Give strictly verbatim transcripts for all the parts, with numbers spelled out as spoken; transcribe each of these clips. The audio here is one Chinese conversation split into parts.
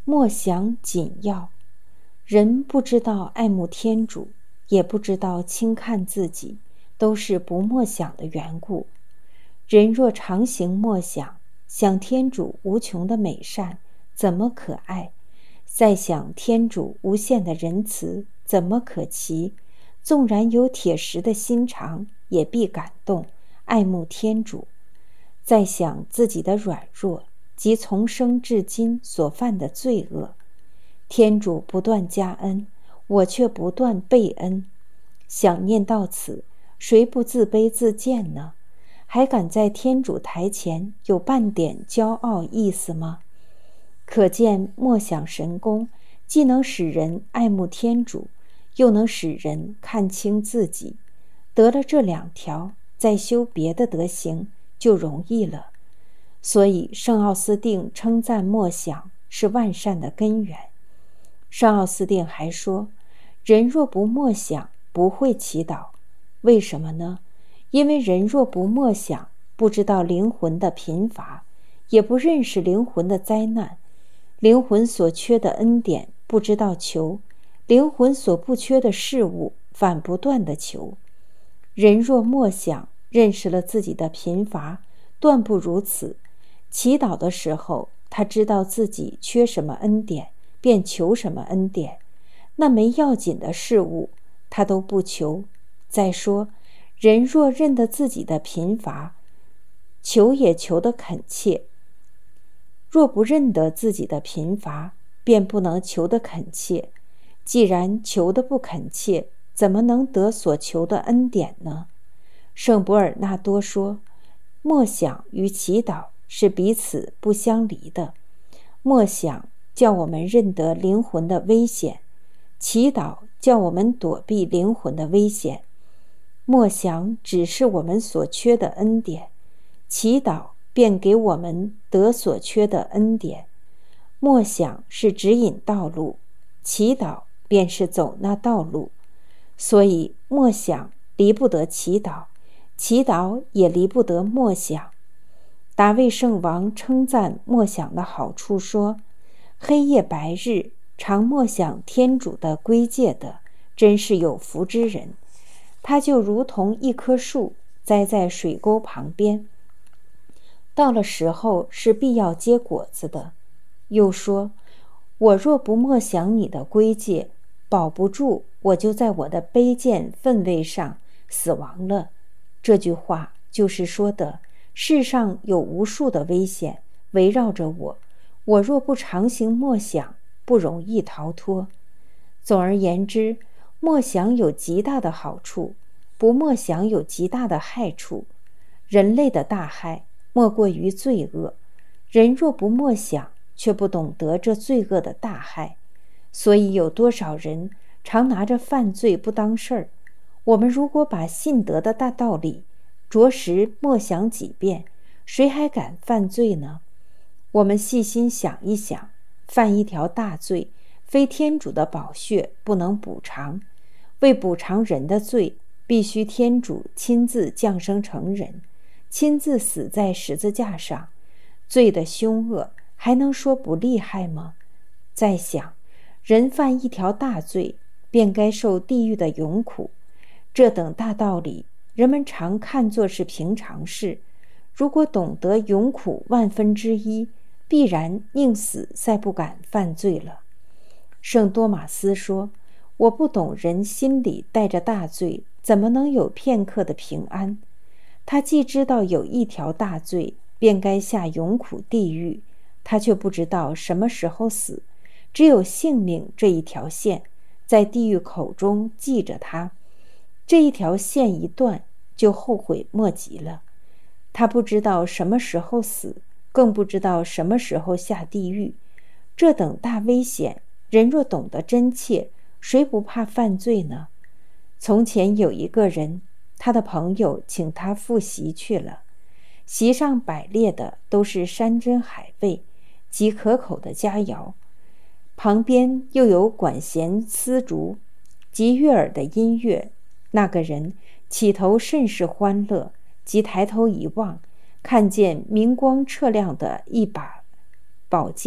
默想紧要。人不知道爱慕天主，也不知道轻看自己，都是不默想的缘故。人若常行默想，想天主无穷的美善，怎么可爱？再想天主无限的仁慈，怎么可奇？纵然有铁石的心肠，也必感动，爱慕天主。再想自己的软弱，及从生至今所犯的罪恶，天主不断加恩，我却不断背恩。想念到此，谁不自卑自贱呢？还敢在天主台前有半点骄傲意思吗？可见默想神功，既能使人爱慕天主，又能使人看清自己。得了这两条，再修别的德行就容易了。所以圣奥斯定称赞默想是万善的根源。圣奥斯定还说，人若不默想，不会祈祷。为什么呢？因为人若不默想，不知道灵魂的贫乏，也不认识灵魂的灾难，灵魂所缺的恩典不知道求，灵魂所不缺的事物反不断地求。人若默想，认识了自己的贫乏，断不如此。祈祷的时候，他知道自己缺什么恩典，便求什么恩典。那没要紧的事物，他都不求。再说，人若认得自己的贫乏，求也求得恳切；若不认得自己的贫乏，便不能求得恳切。既然求得不恳切，怎么能得所求的恩典呢？圣伯尔纳多说，默想与祈祷是彼此不相离的。默想叫我们认得灵魂的危险，祈祷叫我们躲避灵魂的危险。默想只是我们所缺的恩典，祈祷便给我们得所缺的恩典。默想是指引道路，祈祷便是走那道路。所以默想离不得祈祷，祈祷也离不得默想。达味圣王称赞默想的好处说，黑夜白日常默想天主的规戒的，真是有福之人。他就如同一棵树栽在水沟旁边，到了时候是必要结果子的。又说，我若不默想你的规戒，保不住我就在我的卑贱分位上死亡了。这句话就是说的，世上有无数的危险围绕着我，我若不常行默想，不容易逃脱。总而言之，默想有极大的好处，不默想有极大的害处。人类的大害莫过于罪恶，人若不默想，却不懂得这罪恶的大害。所以有多少人常拿着犯罪不当事儿。我们如果把信德的大道理着实默想几遍，谁还敢犯罪呢？我们细心想一想，犯一条大罪，非天主的宝血不能补偿。为补偿人的罪，必须天主亲自降生成人，亲自死在十字架上。罪的凶恶还能说不厉害吗？再想，人犯一条大罪，便该受地狱的永苦。这等大道理，人们常看作是平常事。如果懂得永苦万分之一，必然宁死再不敢犯罪了。圣多马斯说，我不懂人心里带着大罪，怎么能有片刻的平安？他既知道有一条大罪，便该下永苦地狱，他却不知道什么时候死，只有性命这一条线，在地狱口中记着他。这一条线一断，就后悔莫及了。他不知道什么时候死，更不知道什么时候下地狱。这等大危险，人若懂得真切，谁不怕犯罪呢？从前有一个人，他的朋友请他赴席去了，席上摆列的都是山珍海味及可口的佳肴，旁边又有管弦丝竹及悦耳的音乐。那个人起头甚是欢乐，即抬头一望，看见明光澈亮的一把宝剑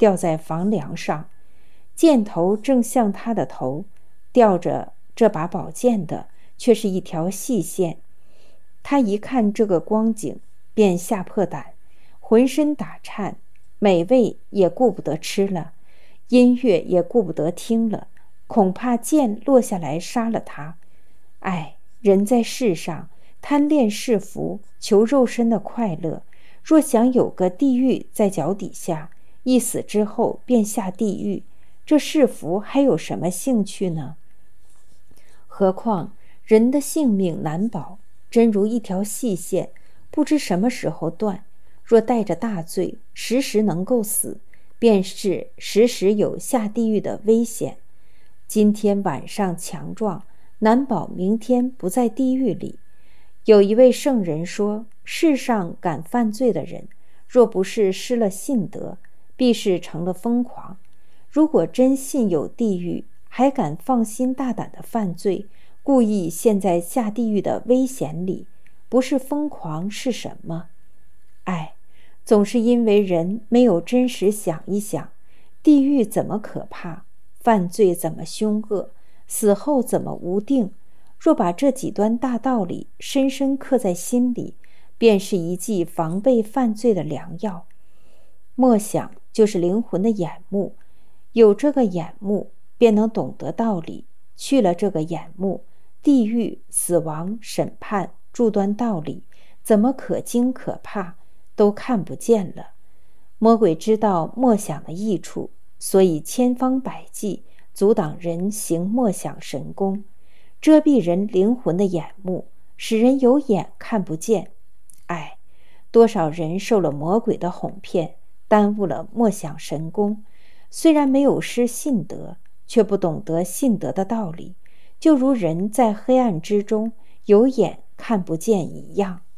吊在房梁上，箭头正向他的头，吊着这把宝剑的却是一条细线。他一看这个光景，便吓破胆，浑身打颤，美味也顾不得吃了，音乐也顾不得听了，恐怕剑落下来杀了他。唉，人在世上贪恋世福，求肉身的快乐，若想有个地狱在脚底下，一死之后便下地狱，这世福还有什么兴趣呢？何况人的性命难保，真如一条细线，不知什么时候断。若带着大罪，时时能够死，便是时时有下地狱的危险。今天晚上强壮，难保明天不在地狱里。有一位圣人说，世上敢犯罪的人，若不是失了信德，必是成了疯狂。如果真信有地狱，还敢放心大胆的犯罪，故意陷在下地狱的危险里，不是疯狂是什么？唉，总是因为人没有真实想一想，地狱怎么可怕，犯罪怎么凶恶，死后怎么无定。若把这几端大道理深深刻在心里，便是一剂防备犯罪的良药。默想就是灵魂的眼目，有这个眼目，便能懂得道理。去了这个眼目，地狱、死亡、审判诸端道理，怎么可惊可怕，都看不见了。魔鬼知道默想的益处，所以千方百计阻挡人行默想神功，遮蔽人灵魂的眼目，使人有眼看不见。唉，多少人受了魔鬼的哄骗，耽误了默想神功，虽然没有失信德，却不懂得信德的道理，就如人在黑暗之中有眼看不见一样。